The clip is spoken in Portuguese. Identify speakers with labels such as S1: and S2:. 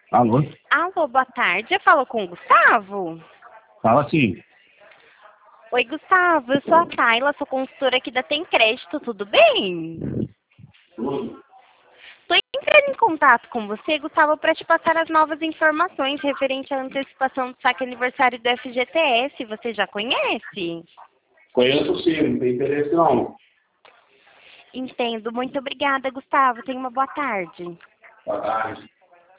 S1: Alô?
S2: Alô, boa tarde. Eu falo com o Gustavo?
S1: Fala sim.
S2: Oi, Gustavo. Eu sou a Kayla, sou consultora aqui da Tem Crédito. Tudo bem?
S1: Tudo.
S2: Estou entrando em contato com você, Gustavo, para te passar as novas informações referente à antecipação do saque aniversário do FGTS. Você já conhece?
S1: Conheço sim, não tem interesse não.
S2: Entendo. Muito obrigada, Gustavo. Tenha uma boa tarde.
S1: Boa tarde.